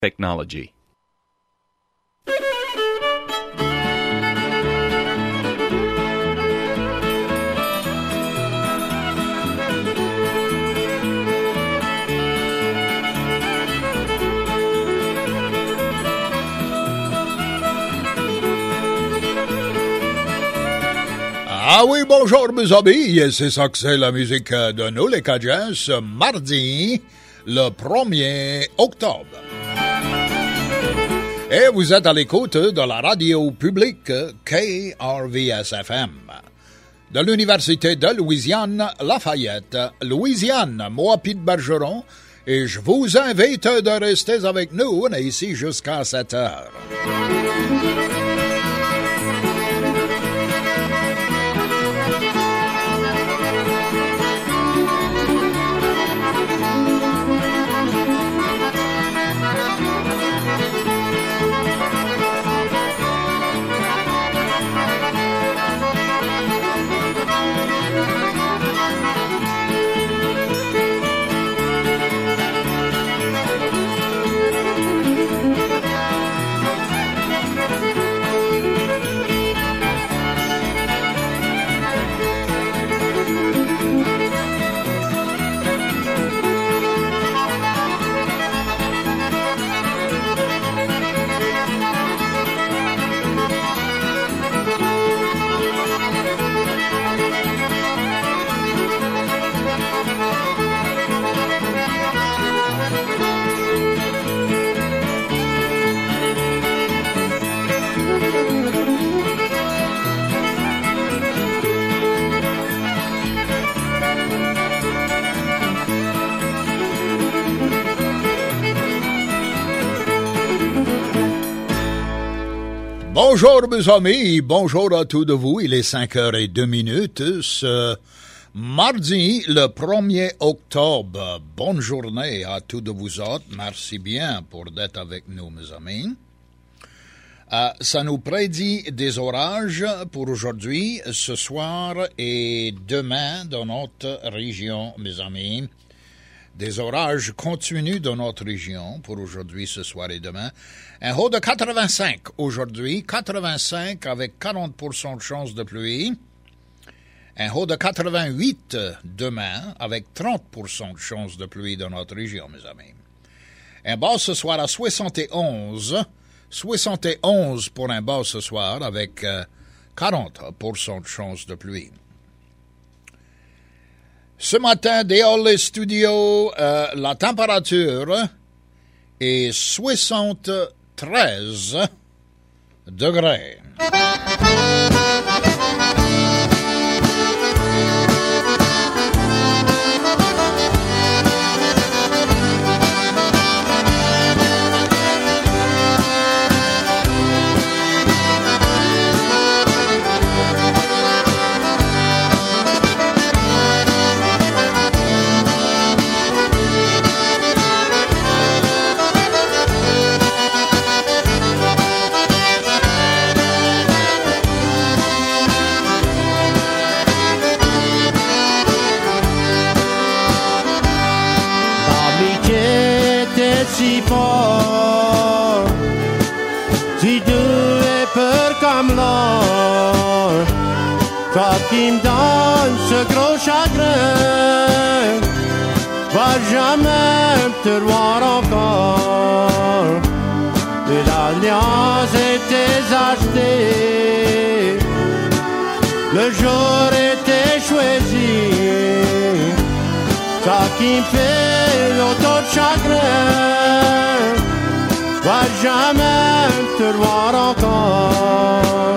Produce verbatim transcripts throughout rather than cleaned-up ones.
technology. Ah oui, bonjour mes amis, c'est ça que c'est la musique de nous les Cajuns, ce mardi, le premier octobre. Et vous êtes à l'écoute de la radio publique K R V S F M, de l'Université de Louisiane, Lafayette, Louisiane. Moi, Pete Bergeron, et je vous invite de rester avec nous, on est ici jusqu'à sept heures. Bonjour mes amis, bonjour à tous de vous, il est cinq heures et deux minutes, ce mardi le premier octobre. Bonne journée à tous de vous autres, merci bien pour d'être avec nous mes amis. Euh, ça nous prédit des orages pour aujourd'hui, ce soir et demain dans notre région mes amis. Des orages continus dans notre région pour aujourd'hui, ce soir et demain. Un haut de quatre-vingt-cinq aujourd'hui, quatre-vingt-cinq avec quarante pour cent de chance de pluie. Un haut de quatre-vingt-huit demain avec trente pour cent de chance de pluie dans notre région, mes amis. Un bas ce soir à soixante et onze, soixante et onze pour un bas ce soir avec euh, quarante pour cent de chance de pluie. Ce matin, dehors les studios, euh, la température est soixante-treize degrés. Si fort, si doux et peur comme l'or, toi qui me donnes ce gros chagrin, va jamais te voir encore. Et l'alliance était achetée, le jour était choisi. Ça qui me fait l'auto de chagrin, va jamais te voir encore.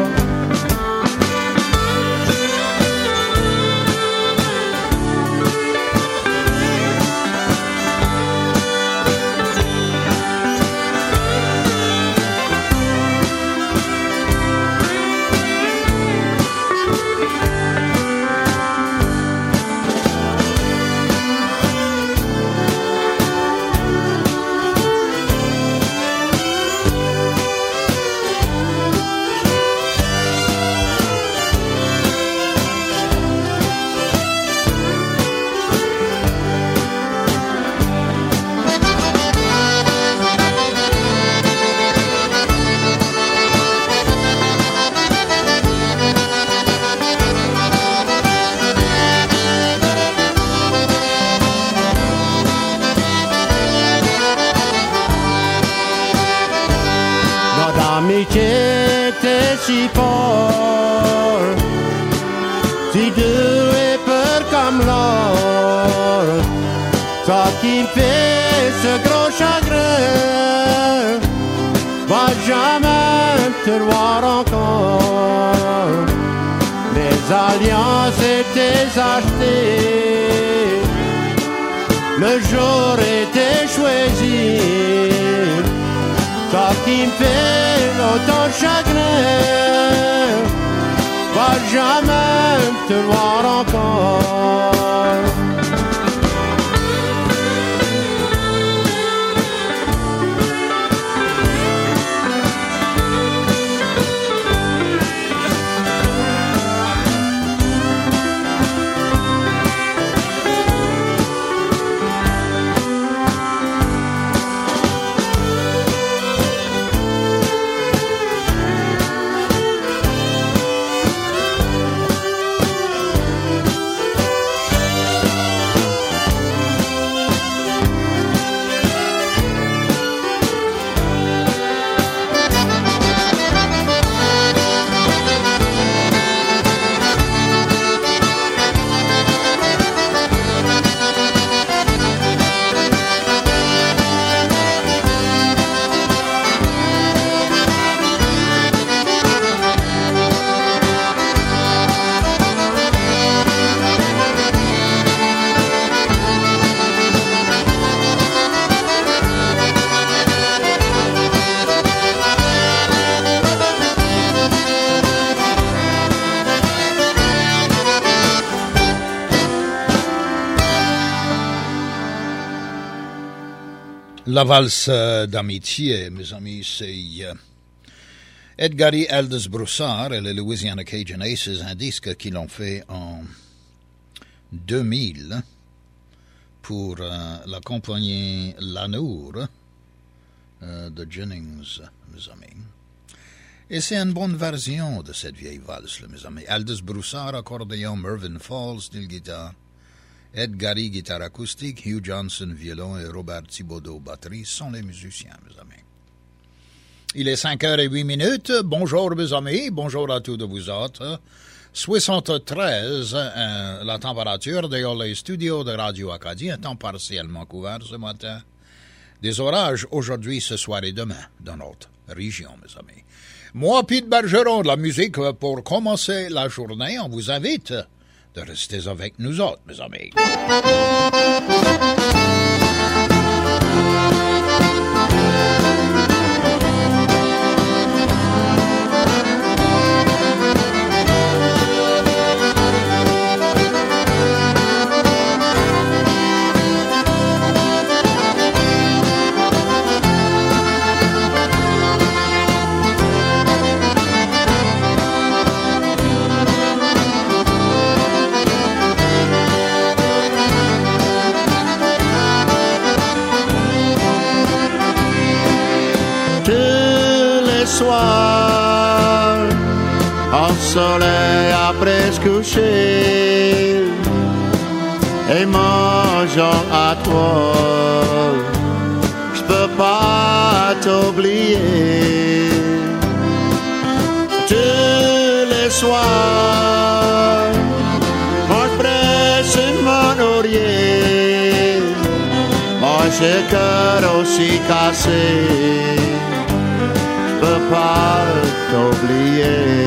Amitié t'es si fort, si doux et peur comme l'or, toi qui me fais ce gros chagrin, va jamais te voir encore. Les alliances étaient achetées, le jour était choisi, toi qui me fais autant de chagrin, va jamais te voir encore. La valse d'amitié, mes amis, c'est euh, Edgary Aldous Broussard et les Louisiana Cajun Aces, un disque qu'ils ont fait en deux mille pour euh, la compagnie Lanour euh, de Jennings, mes amis. Et c'est une bonne version de cette vieille valse, mes amis. Aldous Broussard, accordéon, Mervyn Falls, style guitare, Ed Gary, guitare acoustique, Hugh Johnson, violon et Robert Thibodeau, batterie, sont les musiciens, mes amis. Il est cinq heures et huit minutes. Bonjour, mes amis. Bonjour à tous de vous autres. soixante-treize, euh, la température dans les studios de Radio Acadie est partiellement couvert ce matin. Des orages aujourd'hui, ce soir et demain dans notre région, mes amis. Moi, Pete Bergeron, de la musique pour commencer la journée. On vous invite de rester avec nous autres, mes amis. Soir, en soleil après se coucher, et mangeant à toi, je peux pas t'oublier. Tous les soirs, moi je presse mon oreiller, moi j'ai le cœur aussi cassé, je peux pas t'oublier.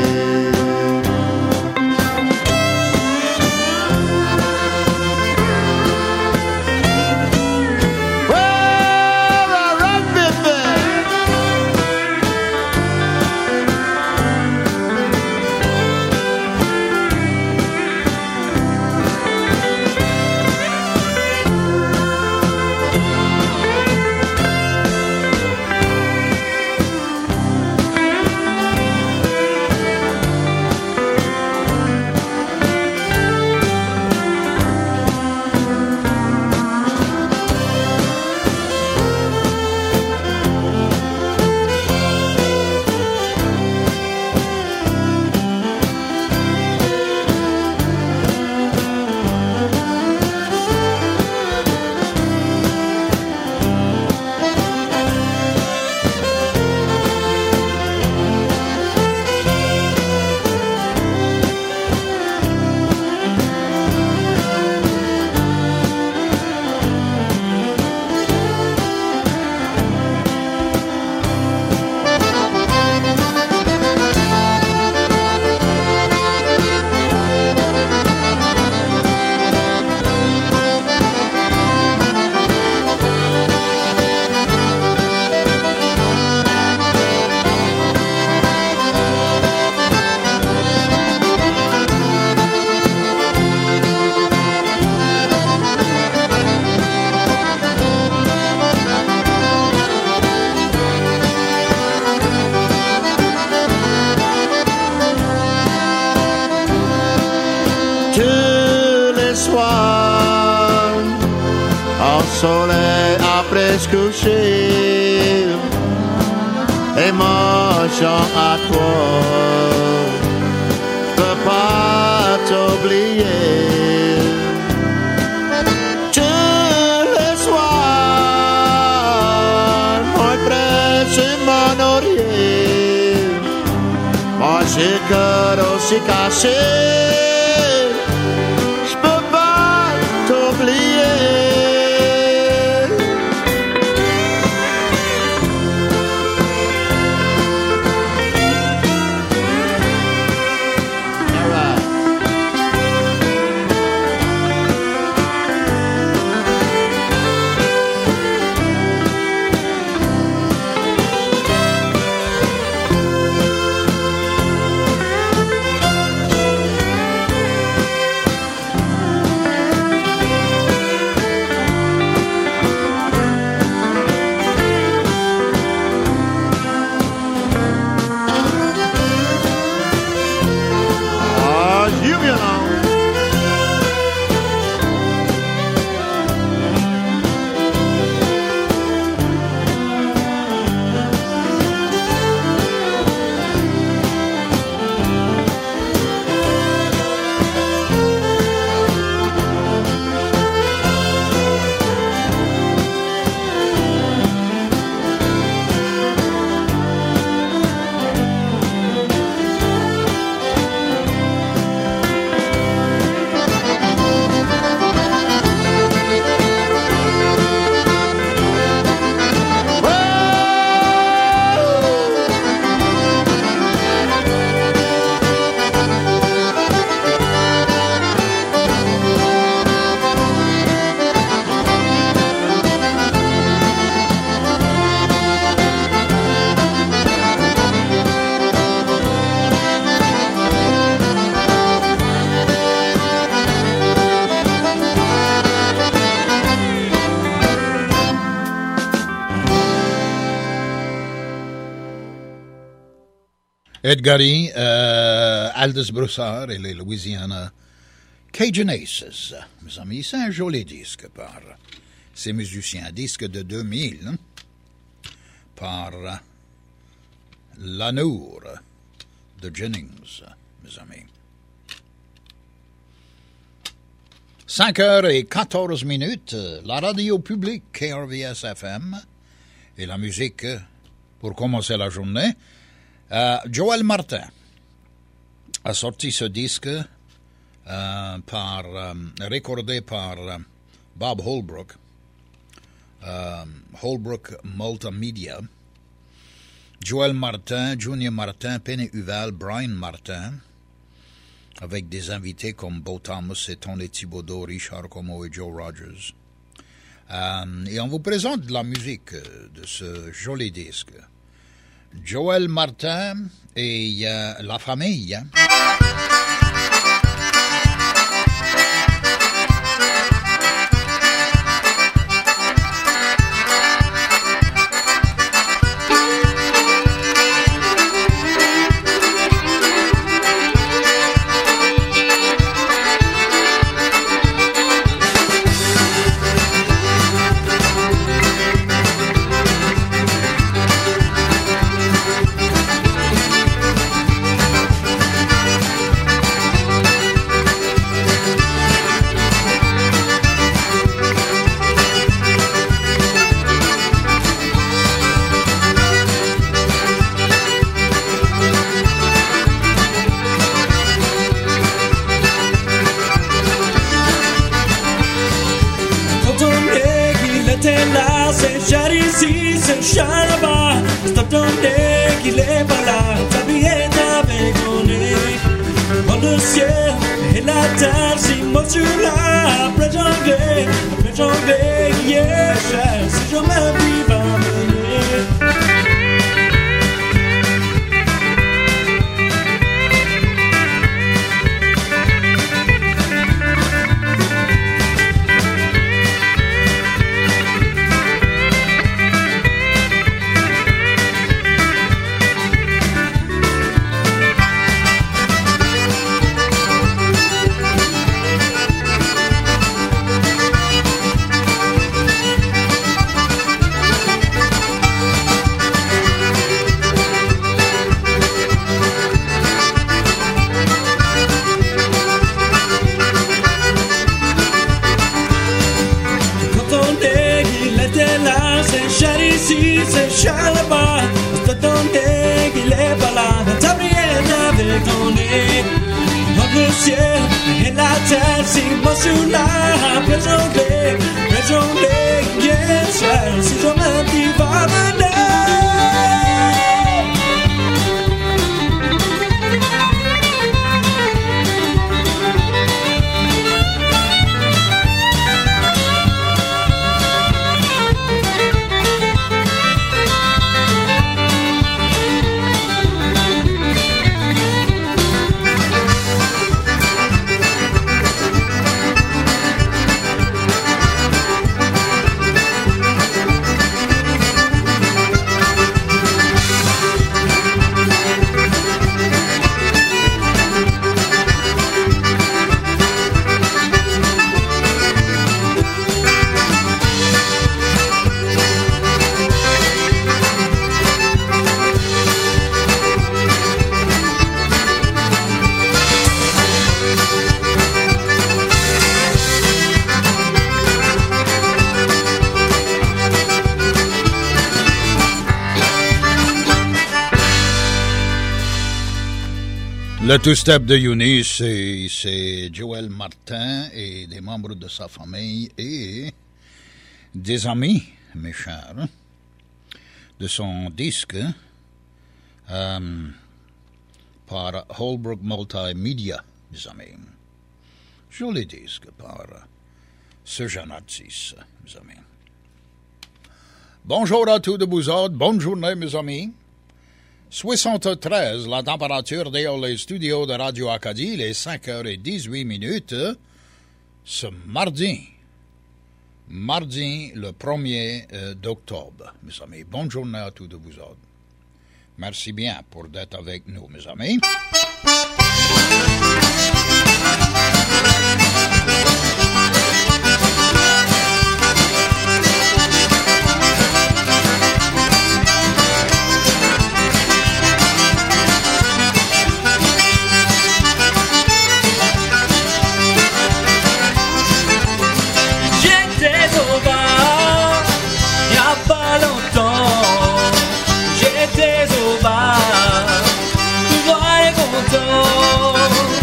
soleil après se coucher, et moi chante à toi, je peux pas t'oublier. Tous les soirs, moi presse mon oreiller, moi j'ai le cœur aussi caché, je peux pas t'oublier. Edgary, euh, Aldous Broussard et les Louisiana Cajun Aces. Mes amis, c'est un joli disque par ces musiciens. Disque de deux mille, hein, par Lanour de Jennings, mes amis. cinq heures et quatorze minutes, la radio publique K R V S F M et la musique pour commencer la journée. Euh, Joël Martin a sorti ce disque euh, par, euh, recordé par euh, Bob Holbrook, euh, Holbrook Multimedia. Joël Martin, Junior Martin, Penny Uval, Brian Martin, avec des invités comme Bo Thomas et Tony Thibodeau, Richard Como et Joe Rogers. Euh, et on vous présente de la musique de ce joli disque. Joël Martin et euh, la famille. pas, je t'attendais qu'il est pas là. Ta prière avec ton nez, dans le ciel et la terre, si moi suis là, présentez, présentez, yes, si je me dis pas venir. Le two-step de Eunice, c'est, c'est Joël Martin et des membres de sa famille et des amis, mes chers, de son disque euh, par Holbrook Multimedia, mes amis. Joli disque par ce jeune artiste, mes amis. Bonjour à tous de vous autres, bonne journée, mes amis. soixante-treize, la température dans les studios de Radio Acadie, il est cinq heures dix-huit minutes, ce mardi, mardi le premier d'octobre, mes amis. Bonne journée à tous de vous autres. Merci bien pour d'être avec nous, mes amis. J'étais au bar, tout le monde est content.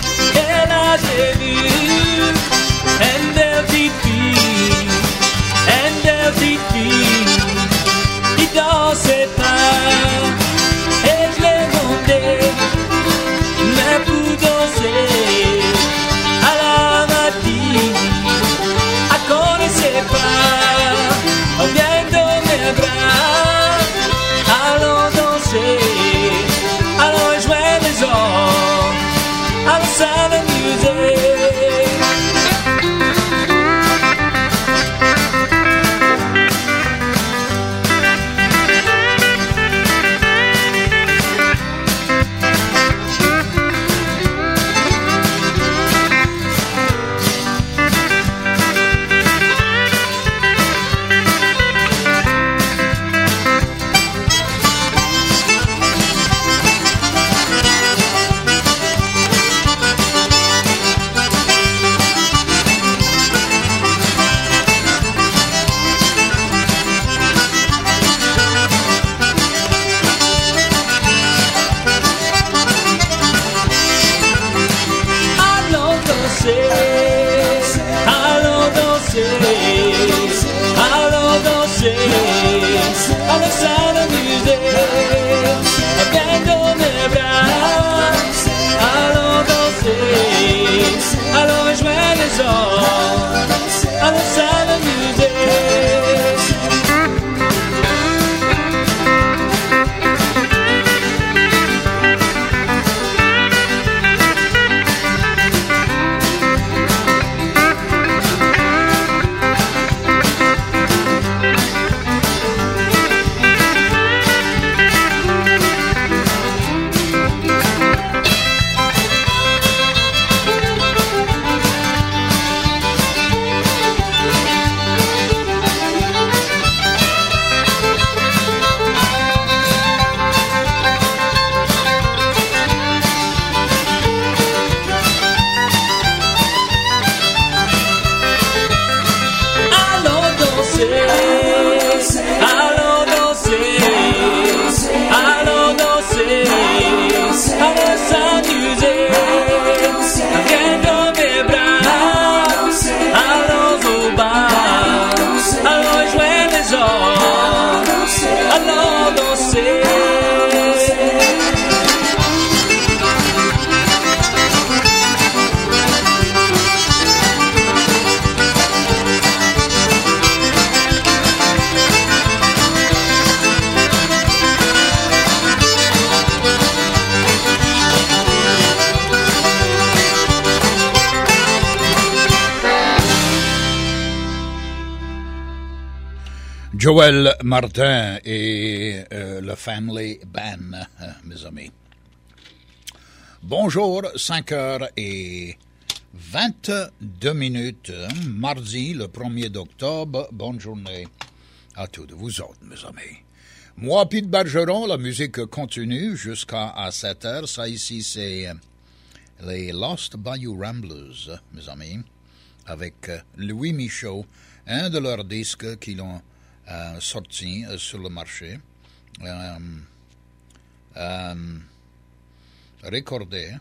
Joël Martin et euh, le Family Band, euh, mes amis. Bonjour, cinq heures et vingt-deux minutes, mardi le premier d'octobre. Bonne journée à tous de vous autres, mes amis. Moi, Pete Bergeron, la musique continue jusqu'à sept heures. Ça ici, c'est les Lost Bayou Ramblers, mes amis, avec Louis Michaud, un de leurs disques qu'ils ont euh, sorti euh, sur le marché, euh, euh, recordé,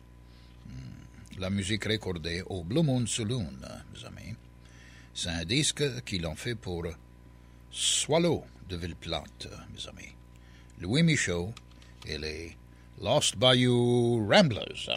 la musique recordée au Blue Moon Saloon, mes amis. C'est un disque qu'ils ont fait pour Swallow de Ville-Plate, mes amis. Louis Michaud et les Lost Bayou Ramblers.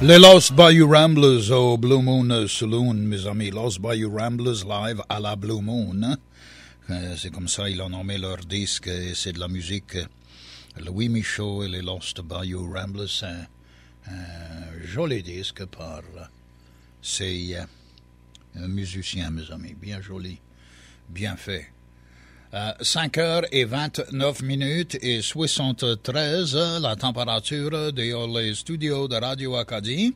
Les Lost Bayou Ramblers au Blue Moon Saloon, mes amis. Lost Bayou Ramblers live à la Blue Moon. Euh, c'est comme ça, ils ont nommé leur disque. Et c'est de la musique. Louis Michaud et les Lost Bayou Ramblers. C'est un, un joli disque par ces euh, musiciens, mes amis. Bien joli, bien fait. Euh, cinq heures et vingt-neuf minutes et soixante-treize, la température dans les studios de Radio Acadie.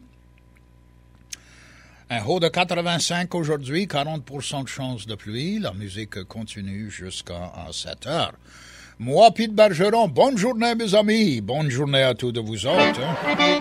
Un haut de quatre-vingt-cinq aujourd'hui, quarante pour cent de chance de pluie. La musique continue jusqu'à sept heures. Moi, Pete Bergeron, bonne journée, mes amis. Bonne journée à tous de vous autres. Hein.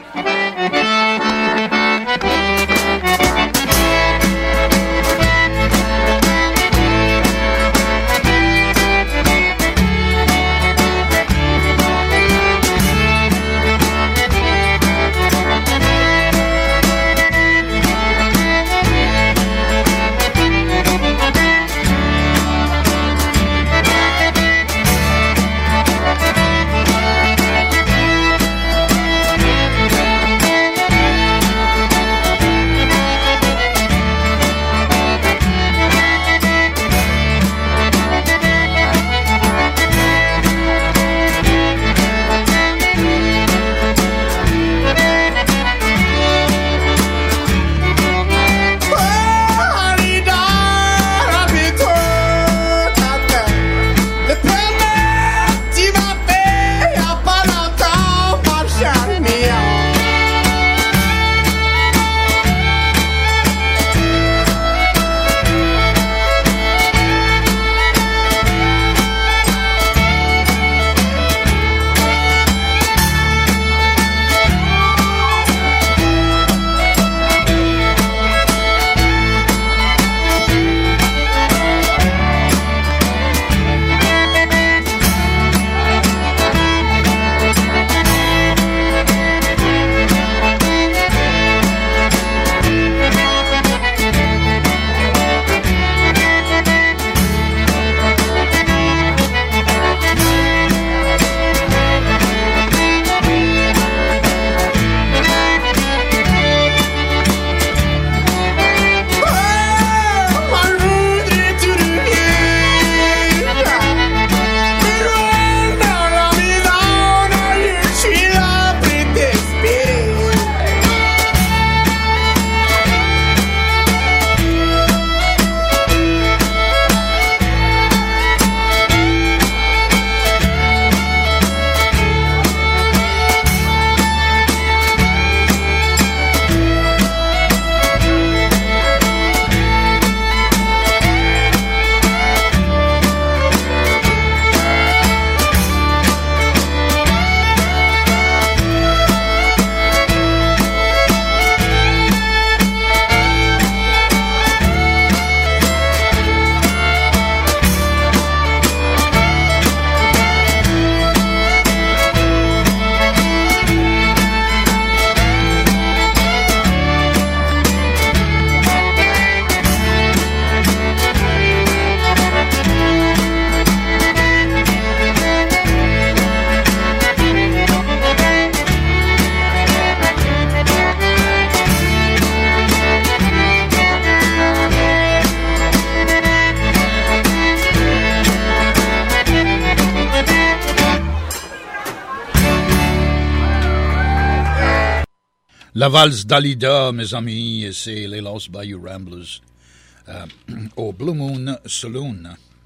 La valse d'Alida, mes amis, c'est les Lost Bayou Ramblers euh, au Blue Moon Saloon.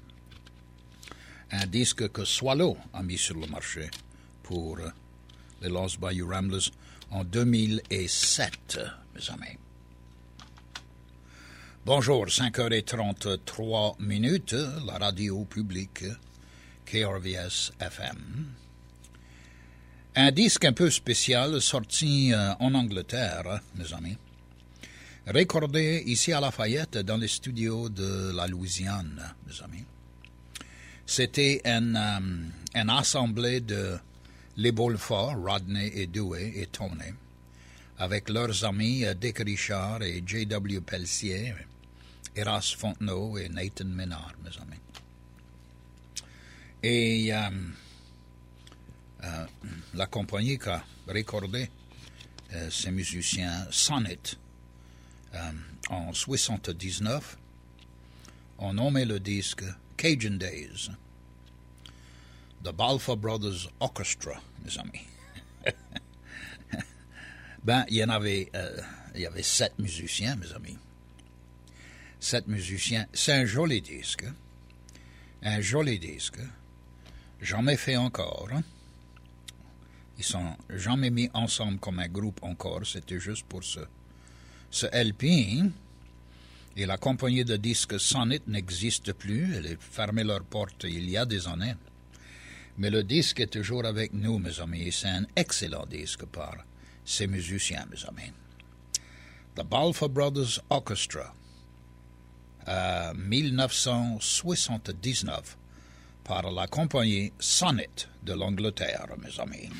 Un disque que Swallow a mis sur le marché pour euh, les Lost Bayou Ramblers en deux mille sept, mes amis. Bonjour, cinq heures trente-trois minutes, la radio publique K R V S F M. Un disque un peu spécial sorti euh, en Angleterre, mes amis. Recordé ici à Lafayette dans les studios de la Louisiane, mes amis. C'était une, um, une assemblée de Les Beauforts, Rodney et Dewey et Tony, avec leurs amis euh, Dick Richard et J W Pelletier, Eras Fontenot et Nathan Ménard, mes amis. Et um, euh, la compagnie qui a recordé euh, ces musiciens Sonnet, euh, en soixante-dix-neuf, ont nommé le disque Cajun Days, The Balfour Brothers Orchestra, mes amis. Ben, il y en avait, euh, il y avait sept musiciens, mes amis. Sept musiciens. C'est un joli disque. Un joli disque. Jamais fait encore. Hein? Ils sont jamais mis ensemble comme un groupe encore. C'était juste pour ce, ce L P. Et la compagnie de disques Sonnet n'existe plus. Elle a fermé leurs portes il y a des années. Mais le disque est toujours avec nous, mes amis. Et c'est un excellent disque par ces musiciens, mes amis. The Balfour Brothers Orchestra, euh, dix-neuf cent soixante-dix-neuf, par la compagnie Sonnet de l'Angleterre, mes amis.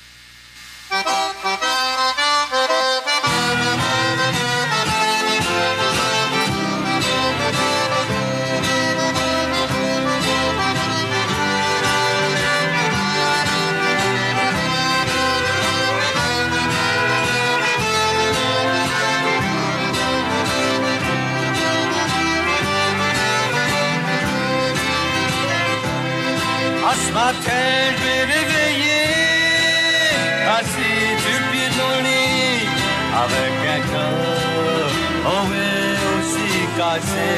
Ce matin, je vais réveiller, assis du pied de mon lit, avec un cœur, oh oui, aussi cassé.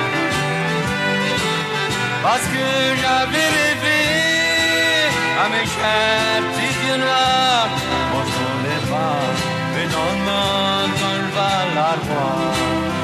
Parce que j'avais rêvé à mes chers petits yeux noirs, on se connaît pas, mais dans le monde, quand je vais la revoir.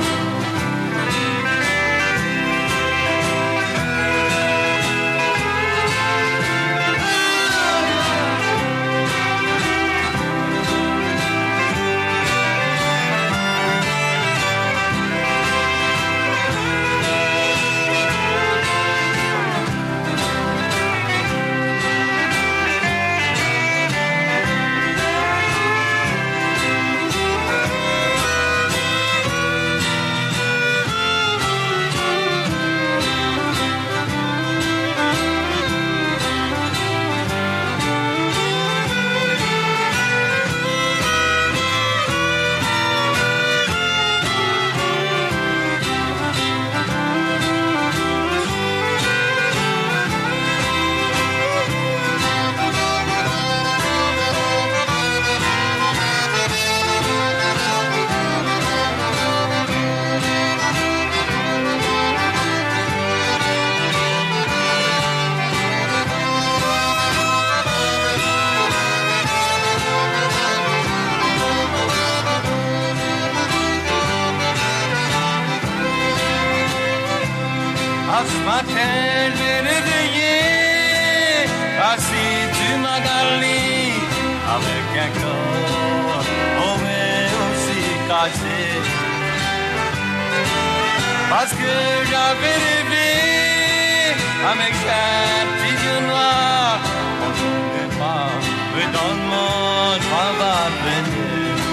Ce matin, je vais réveiller, assis du magalie, avec un corps, oh mais aussi cassé. Parce que j'avais rêvé à mes chers petits yeux noirs, on ne connaît pas, mais dans le monde, on va venir.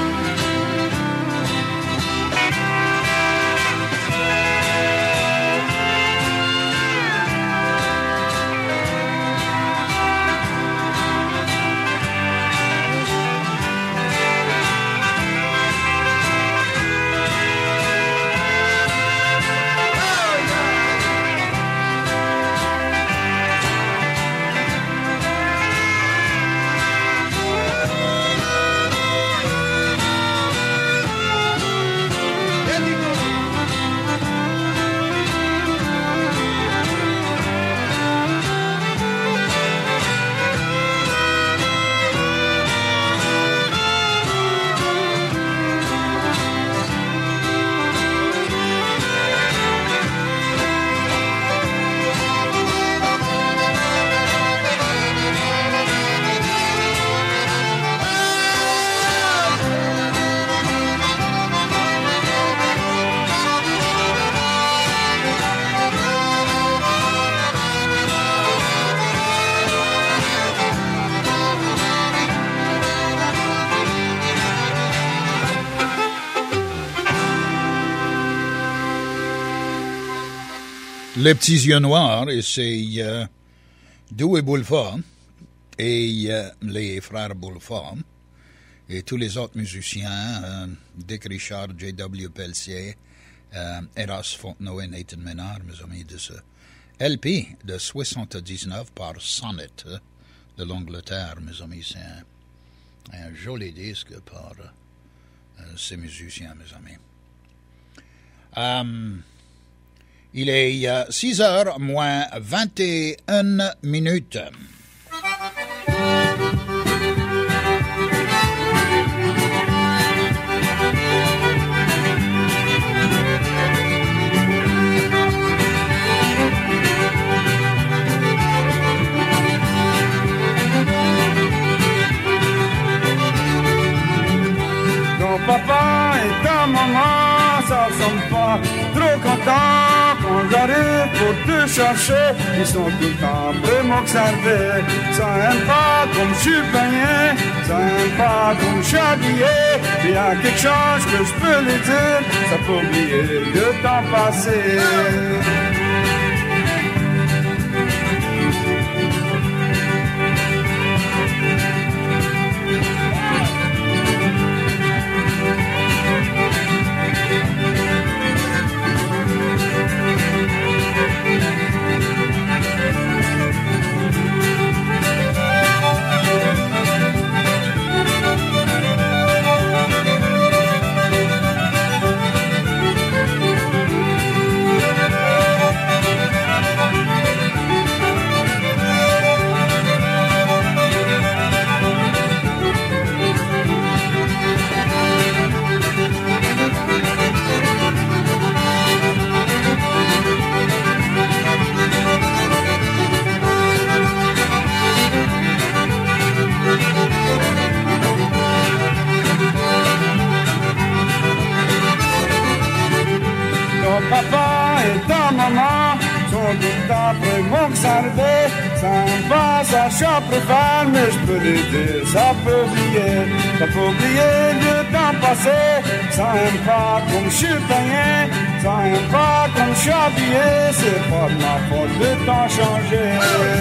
Les petits yeux noirs, et c'est euh, Dewey Bulford et euh, les frères Bulford et tous les autres musiciens, euh, Dick Richard, J W Pelletier, euh, Eras Fontenot et Nathan Ménard, mes amis, de ce L P de soixante-dix-neuf par Sonnet euh, de l'Angleterre, mes amis. C'est un, un joli disque par euh, ces musiciens, mes amis. Um, il est euh, six heures moins vingt et une minutes. Ton papa et ta maman, ça ressemble pas trop contents quand j'arrive pour te chercher. Ils sont tout le temps prêts m'observer. Ça aime pas comme je suis peigné, ça aime pas comme je suis habillé. Il y a quelque chose que je peux lui dire, ça peut oublier le temps passé. Papa et ta maman sont tout après m'observer. Ça me passe à chaque préfère, mais je peux les dire, ça peut oublier, ça peut oublier le temps passé. Ça aime pas comme je suis peigné, ça aime pas comme je suis habillé. C'est pas de ma faute, le temps changé.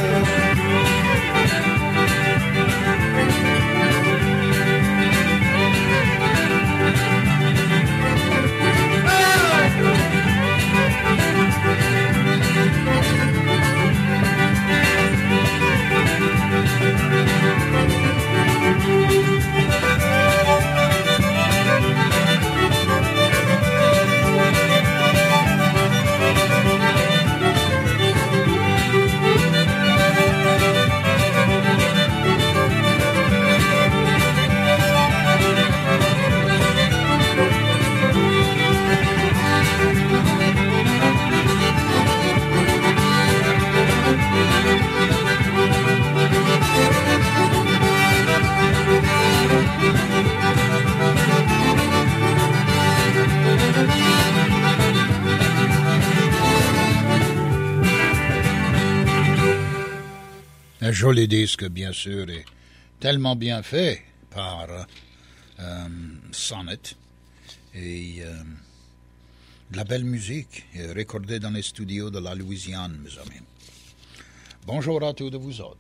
Un joli disque, bien sûr, et tellement bien fait par euh, Sonnet. Et euh, de la belle musique, recordée dans les studios de la Louisiane, mes amis. Bonjour à tous de vous autres.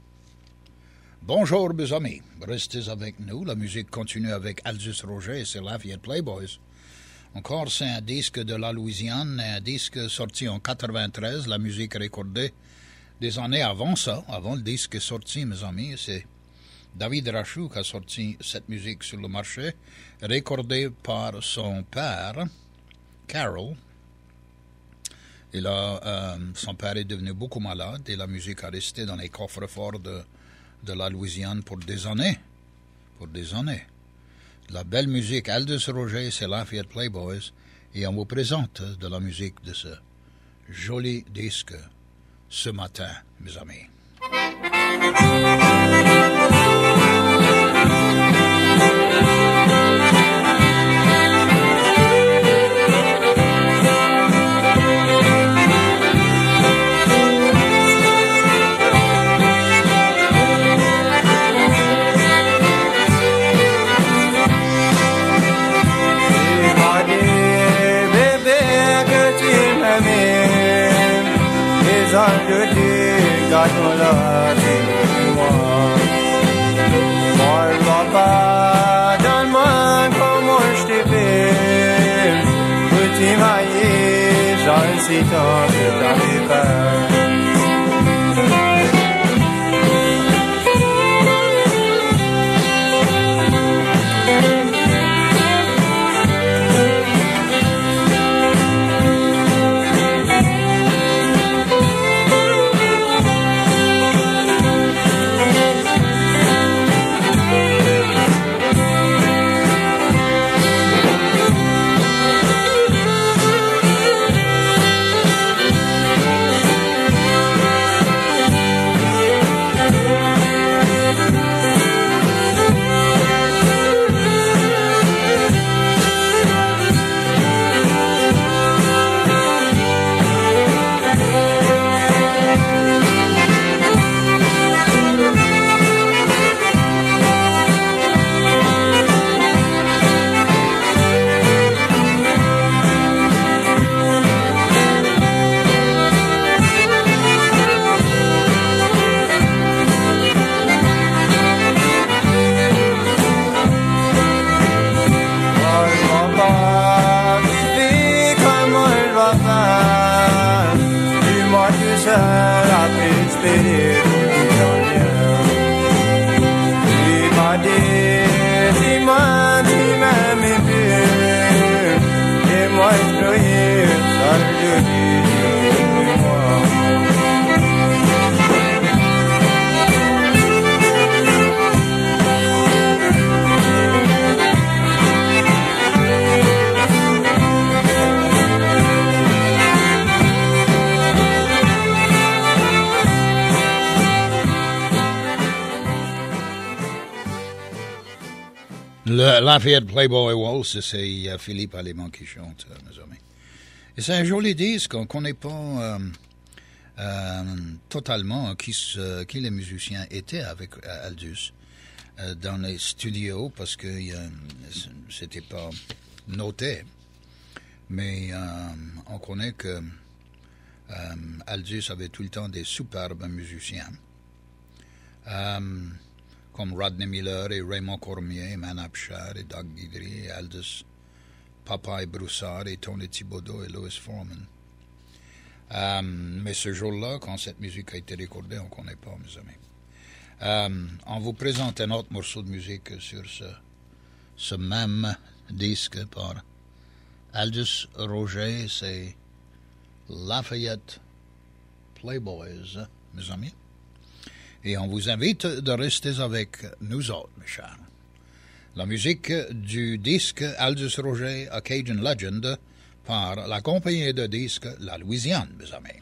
Bonjour, mes amis. Restez avec nous. La musique continue avec Aldous Roger et ses Lafayette Playboys. Encore, c'est un disque de la Louisiane, un disque sorti en quatre-vingt-treize, la musique recordée des années avant ça, avant le disque est sorti, mes amis. C'est David Rachou qui a sorti cette musique sur le marché, recordée par son père, Carol. Et là, euh, son père est devenu beaucoup malade et la musique a resté dans les coffres-forts de, de la Louisiane pour des années. Pour des années. La belle musique, Aldous Roger, c'est Lafayette Playboys, et on vous présente de la musique de ce joli disque ce matin, mes amis. Moi, je vois pas aussitôt que t'avais peur. Le Lafayette Playboy Waltz, c'est euh, Philippe Allément qui chante, euh, mes amis. Et c'est un joli disque, on ne connaît pas euh, euh, totalement qui, euh, qui les musiciens étaient avec euh, Aldus euh, dans les studios, parce que euh, c'était pas noté. Mais euh, on connaît que euh, Aldus avait tout le temps des superbes musiciens. Euh, comme Rodney Miller et Raymond Cormier, Man Abshar et Doug Guidry et Aldous Popeye Broussard et Tony Thibodeau et Louis Foreman. Euh, mais ce jour-là, quand cette musique a été recordée, on ne connaît pas, mes amis. Euh, on vous présente un autre morceau de musique sur ce, ce même disque par Aldous Roger, c'est Lafayette Playboys, mes amis. Et on vous invite de rester avec nous autres, mes chers. La musique du disque Aldous Roger, A Cajun Legend, par la compagnie de disques La Louisiane, mes amis.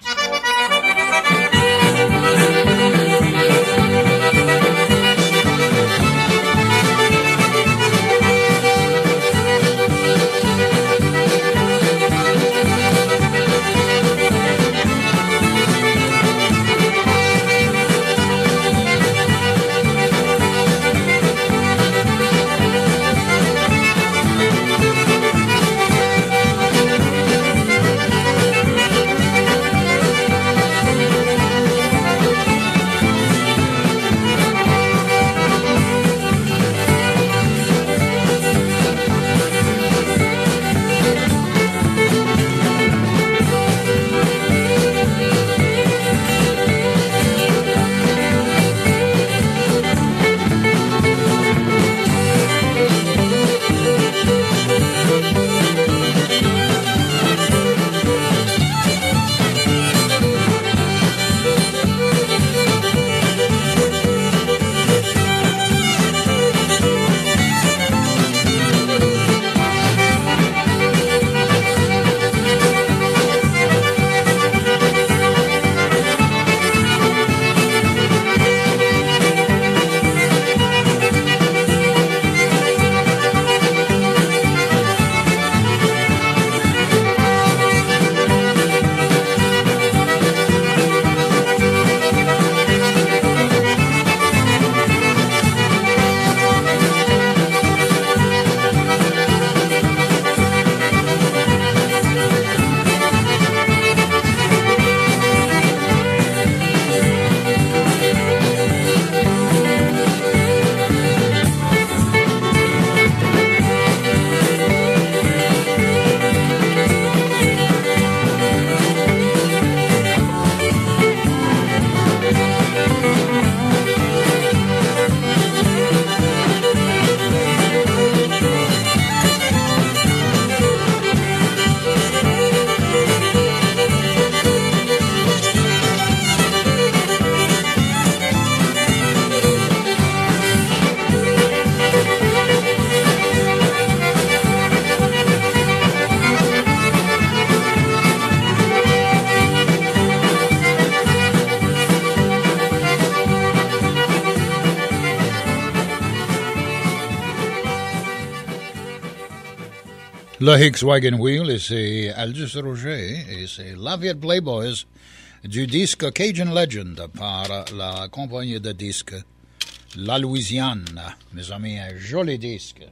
Le Hicks Wagon Wheel, et c'est Aldous Roger, et c'est Lafayette Playboys du disque Cajun Legend par la compagnie de disques La Louisiane. Mes amis, un joli disque.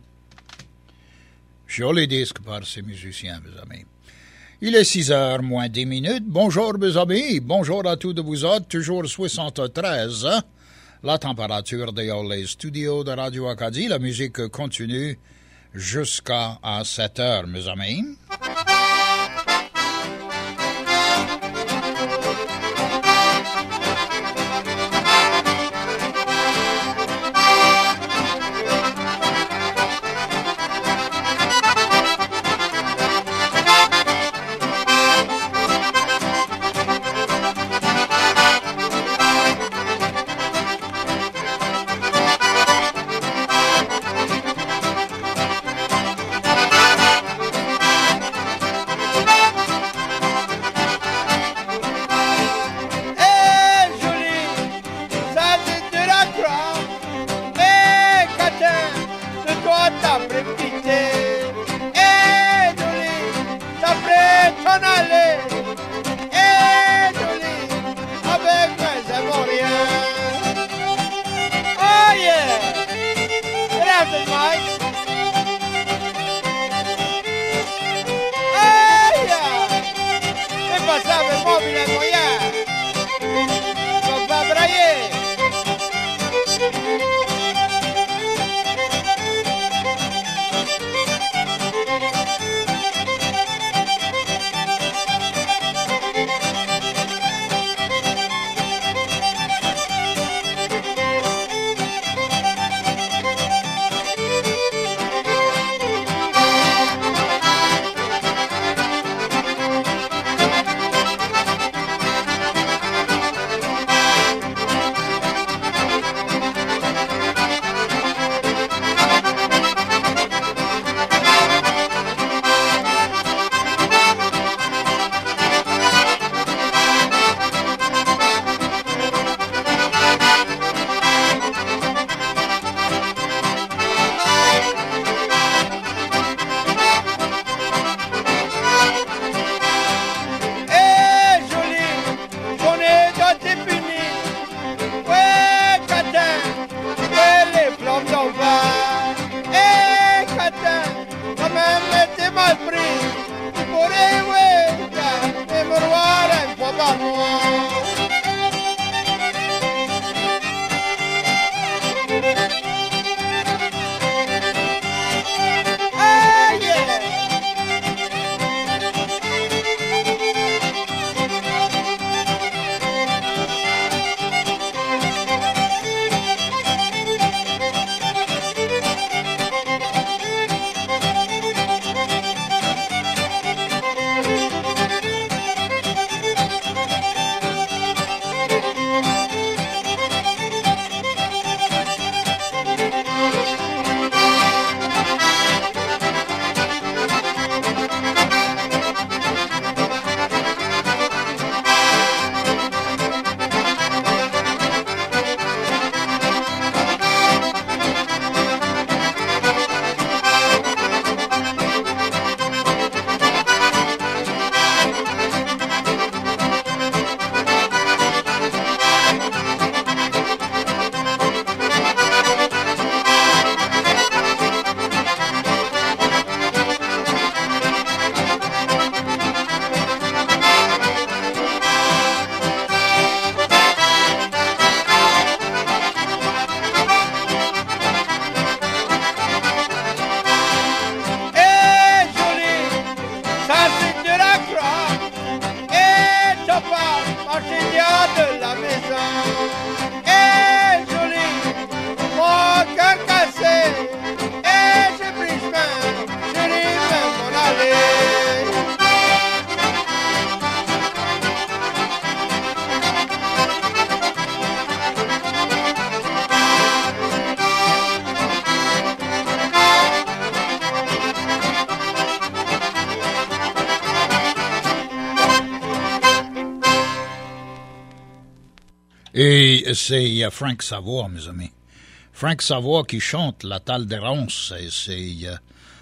Joli disque par ces musiciens, mes amis. Il est six heures moins dix minutes. Bonjour, mes amis. Bonjour à tous de vous autres. Toujours soixante-treize. La température dans les studios de Radio Acadie. La musique continue jusqu'à sept heures, mes amis. Et c'est Frank Savoie, mes amis. Frank Savoie qui chante La Talle des Ronces, et c'est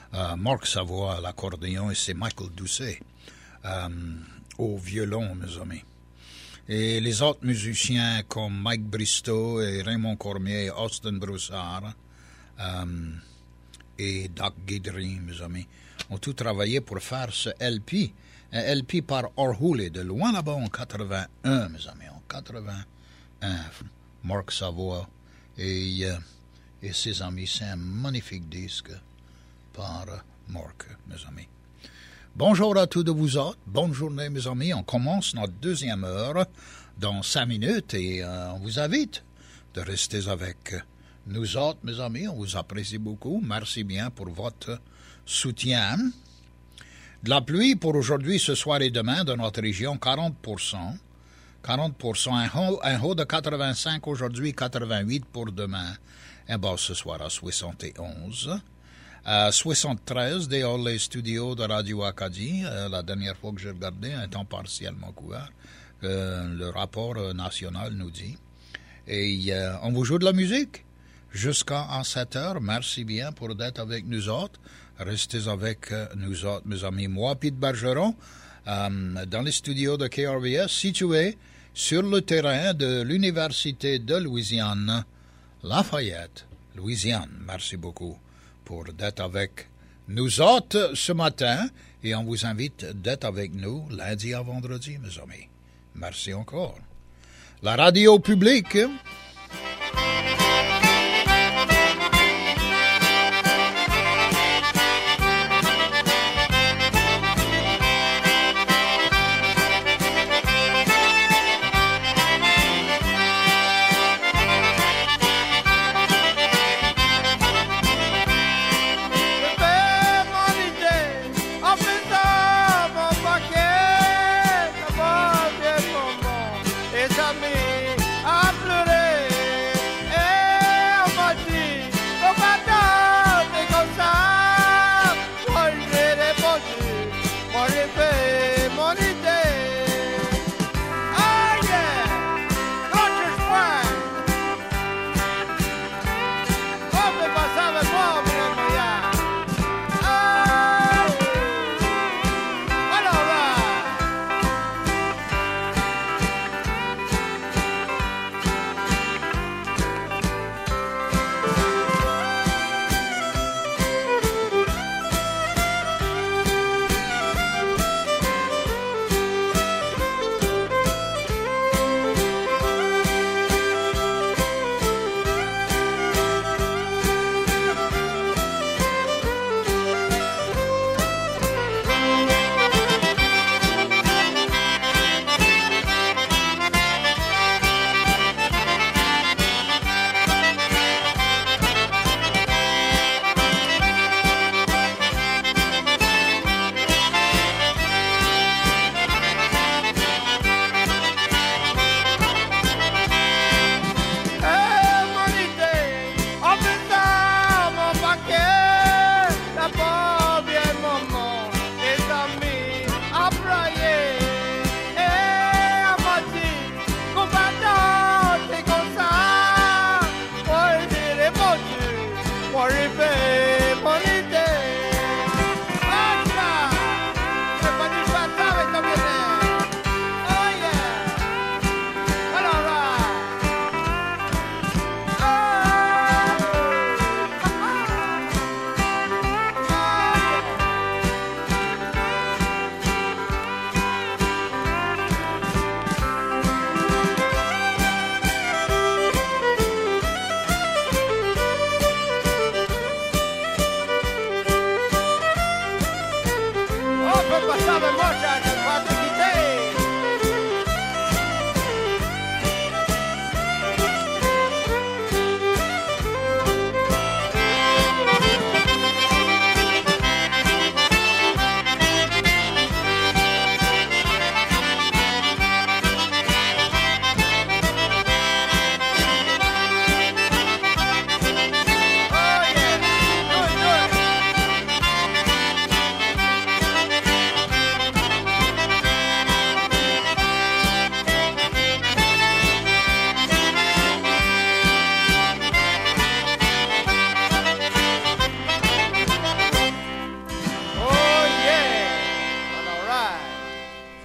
Euh, Marc Savoie à l'accordéon et c'est Michael Doucet euh, au violon, mes amis. Et les autres musiciens comme Mike Bristow et Raymond Cormier et Austin Broussard euh, et Doc Guidry, mes amis, ont tout travaillé pour faire ce L P. Un L P par Orhule, de loin là-bas en quatre-vingt-un, mes amis, en quatre-vingt-un. Marc Savoie et, euh, et ses amis, c'est un magnifique disque par Marc, mes amis. Bonjour à tous de vous autres, bonne journée mes amis, on commence notre deuxième heure dans cinq minutes et euh, on vous invite de rester avec nous autres mes amis, on vous apprécie beaucoup, merci bien pour votre soutien. De la pluie pour aujourd'hui, ce soir et demain dans notre région, quarante pour cent, quarante pour cent, un haut, un haut de quatre-vingt-cinq aujourd'hui, quatre-vingt-huit pour demain, un bas ce soir à soixante et onze. À soixante-treize, dehors les studios de Radio Acadie, euh, la dernière fois que j'ai regardé, un temps partiellement couvert, euh, le rapport euh, national nous dit. Et euh, on vous joue de la musique jusqu'à sept heures. Merci bien pour d'être avec nous autres. Restez avec euh, nous autres, mes amis. Moi, Pete Bergeron, euh, dans les studios de K R V S, situés sur le terrain de l'Université de Louisiane, Lafayette, Louisiane. Merci beaucoup pour d'être avec nous autres ce matin et on vous invite d'être avec nous lundi à vendredi, mes amis. Merci encore. La radio publique.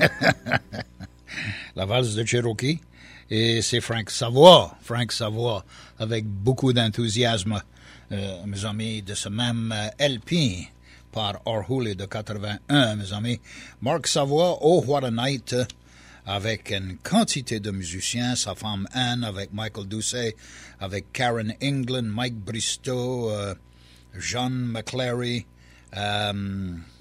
La valse de Cherokee. Et c'est Frank Savoie, Frank Savoie, avec beaucoup d'enthousiasme, euh, mes amis, de ce même euh, L P par Orhuli de quatre-vingt-un, mes amis. Mark Savoie, Oh What a Night, euh, avec une quantité de musiciens, sa femme Anne, avec Michael Doucet, avec Karen England, Mike Bristow, euh, John McClary, euh,